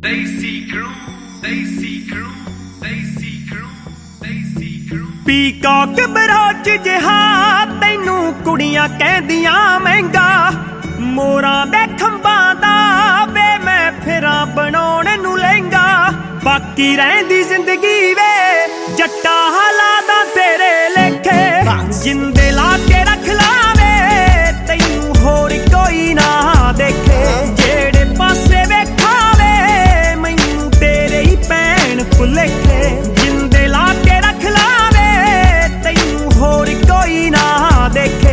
Peacock brooch ਜਿਹਾ ਤੈਨੂੰ ਕੁੜੀਆਂ ਕਹਿੰਦੀਆਂ ਮਹਿੰਗਾ, ਮੋਰਾਂ ਦੇ ਖੰਭਾਂ ਦਾ ਵੇ ਮੈਂ ਫਿਰਾਂ ਬਣਾਉਣ ਨੂੰ ਲਹਿੰਗਾ। ਬਾਕੀ ਰਹਿੰਦੀ ਜ਼ਿੰਦਗੀ ਵੇ ਜੱਟਾ ਹਾਲਾਤਾਂ ਤੇਰੇ ਲੇਖੇ, ਜਿੰਦੇ ਲਾ ਕੇ ਰੱਖ ਲਾਵੇ ਤੈਨੂੰ ਹੋਰ ਕੋਈ ਨਾ ਦੇਖੇ। ਜਿਹੜੇ ਪਾਸੇ ਵੇਖਾਵੇ ਮੈਨੂੰ ਤੇਰੇ ਹੀ ਪੈਣ ਭੁਲੇਖੇ, ਜਿੰਦੇ ਲਾ ਕੇ ਰੱਖ ਲਾਵੇ ਤੈਨੂੰ ਹੋਰ ਕੋਈ ਨਾ ਦੇਖੇ।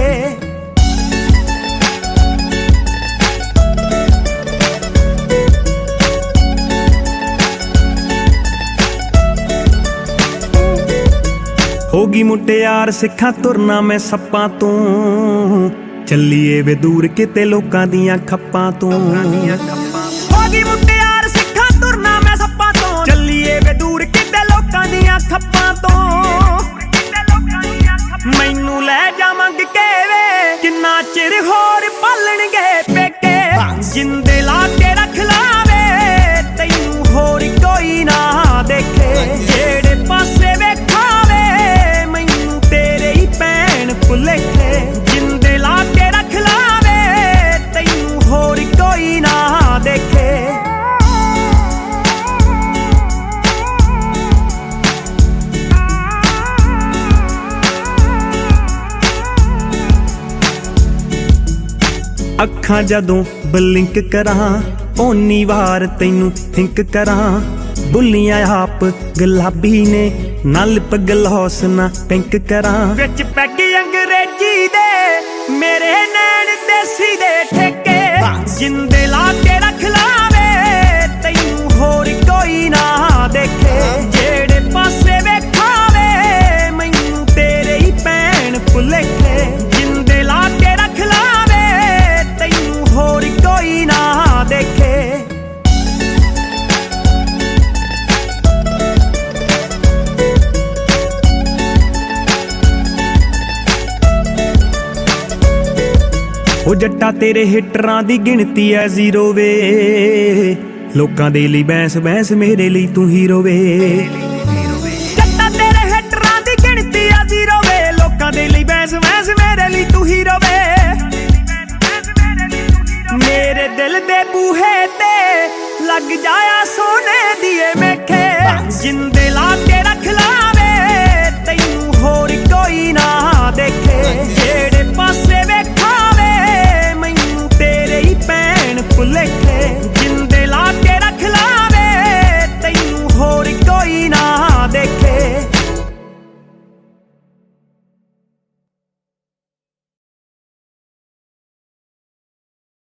ਹੋਗੀ ਮੁਟਿਆਰ ਸਿੱਖਾਂ ਤੁਰਨਾ ਮੈਂ ਸੱਪਾਂ ਤੋਂ, ਚੱਲੀਏ ਵੇ ਦੂਰ ਕਿਤੇ ਲੋਕਾਂ ਦੀਆਂ ਖੱਪਾਂ ਤੋਂ। ਹੋਗੀ ਮੁਟਿਆਰ ਸਿੱਖਾਂ ਤੁਰਨਾ ਮੈਂ ਸੱਪਾਂ ਤੋਂ, ਚੱਲੀਏ ਵੇ ਦੂਰ ਕਿਤੇ ਲੋਕਾਂ ਦੀਆਂ ਖੱਪਾਂ ਤੋਂ। ਮੈਨੂੰ ਲੈ ਜਾ ਮੰਗ ਕੇ ਵੇ ਕਿੰਨਾ ਚਿਰ ਹੋਰ ਪਾਲਣਗੇ ਪੇਕੇ, ਜਿੰਦੇ ਲਾ ਕੇ ਰੱਖ ਲਾਵੇ ਤੈਨੂੰ ਹੋਰ ਕੋਈ ਨਾ ਦੇਖੇ। ਜਿਹੜੇ ਪਾਸੇ ਵੇਖਾਵੇ ਮੈਨੂੰ ਤੇਰੇ ਹੀ ਪੈਣ ਭੁਲੇਖੇ, ਜਿੰਦੇ ਲਾ ਕੇ ਰੱਖ ਲਾਵੇ ਤੈਨੂੰ ਹੋਰ ਕੋਈ ਨਾ ਦੇਖੇ। ਅੱਖਾਂ ਜਦੋਂ ਬਲਿੰਕ ਕਰਾਂ ਓਨੀ ਵਾਰ ਤੈਨੂੰ ਥਿੰਕ ਕਰਾਂ। ਬੁੱਲੀਆਂ ਆਪ ਗੁਲਾਬੀ ਨੇ ਨਾਲ ਪਗਲੋਸ ਨਾ ਪਿੰਕ ਕਰਾਂ। ਵਿੱਚ ਪੈਗੀ ਅੰਗਰੇਜ਼ੀ ਦੇ ਮੇਰੇ ਨੈਣ ਦੇਸੀ ਦੇ ਠੇਕੇ, ਜਿੰਦੇ ਲਾ ਕੇ ਰੱਖ ਲਾਵੇ ਤੈਨੂੰ ਹੋਰ ਕੋਈ ਨਾ ਦੇਖੇ। ਜਿਹੜੇ ਪਾਸੇ ਵੇਖਾਵੇ ਮੈਨੂੰ ਤੇਰੇ ਹੀ ਪੈਣ ਭੁਲੇਖੇ, ਜਿੰਦੇ ਲਾ ਕੇ ਰੱਖ ਲਾਵੇ ਤੈਨੂੰ ਹੋਰ ਕੋਈ ਨਾ ਦੇਖੇ। ਉਹ ਜੱਟਾ ਤੇਰੇ ਹਿੱਟਰਾਂ ਦੀ ਗਿਣਤੀ ਐ ਜ਼ੀਰੋ ਵੇ, ਲੋਕਾਂ ਦੇ ਲਈ ਬੈਂਸ ਬੈਂਸ ਮੇਰੇ ਲਈ ਤੂੰ ਹੀਰੋ ਵੇ।